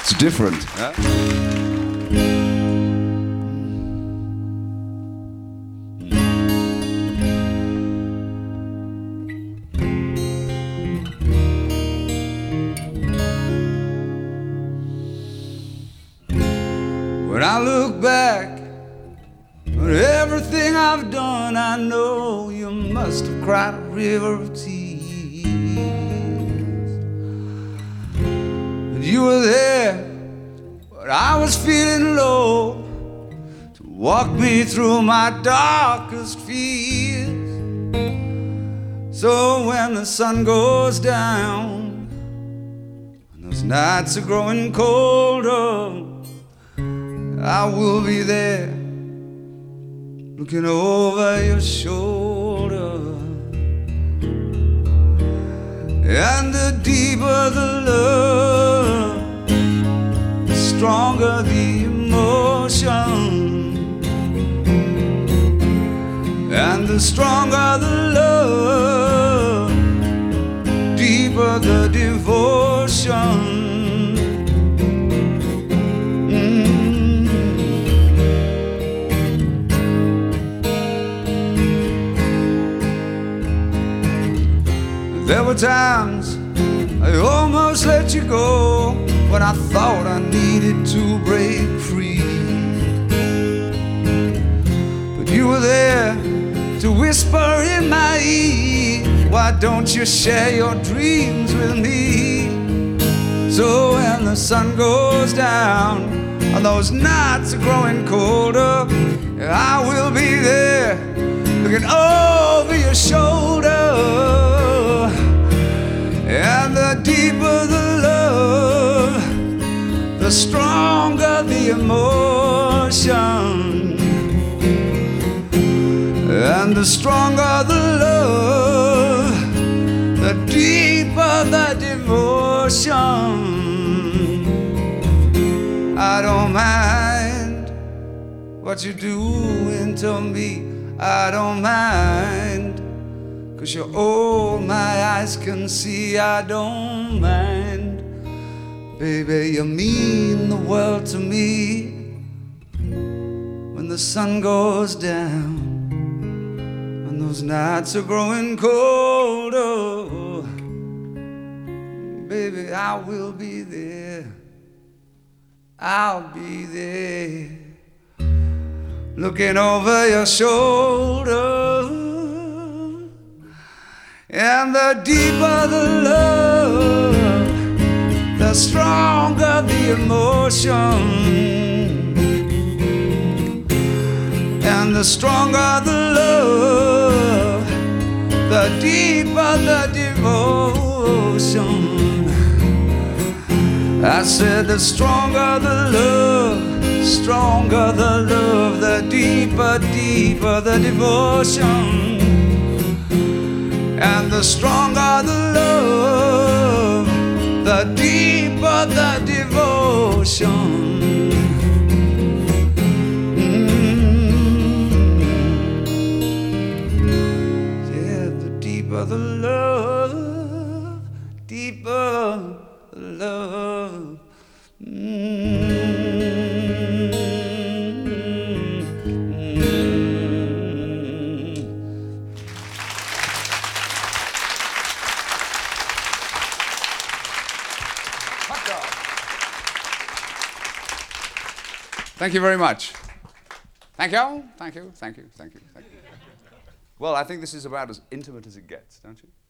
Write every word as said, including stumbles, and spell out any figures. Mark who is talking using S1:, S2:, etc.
S1: It's different. Huh? When I look back at everything I've done, I know you must have cried a river of tears. But you were there, but I was feeling low, to walk me through my darkest fears. So when the sun goes down and those nights are growing colder, I will be there, looking over your shoulder. And the deeper the love, the stronger the emotion. And the stronger the love, deeper the devotion. There were times I almost let you go, when I thought I needed to break free. But you were there to whisper in my ear, why don't you share your dreams with me? So when the sun goes down and those nights are growing colder, I will be there, looking over your shoulder. And the deeper the love, the stronger the emotion. And the stronger the love, the deeper the devotion. I don't mind what you're doing to me, I don't mind, 'cause you're all my eyes can see. I don't mind, baby, you mean the world to me. When the sun goes down and those nights are growing colder, baby, I will be there, I'll be there, looking over your shoulder. And the deeper the love, the stronger the emotion. And the stronger the love, the deeper the devotion. I said the stronger the love, stronger the love, the deeper, deeper the devotion. And the stronger the love, the deeper the devotion. Mm-hmm. Yeah, the deeper the love, deeper the love. Mm-hmm. Thank you very much. Thank you, thank you, thank you, thank you, thank you. Well, I think this is about as intimate as it gets, don't you?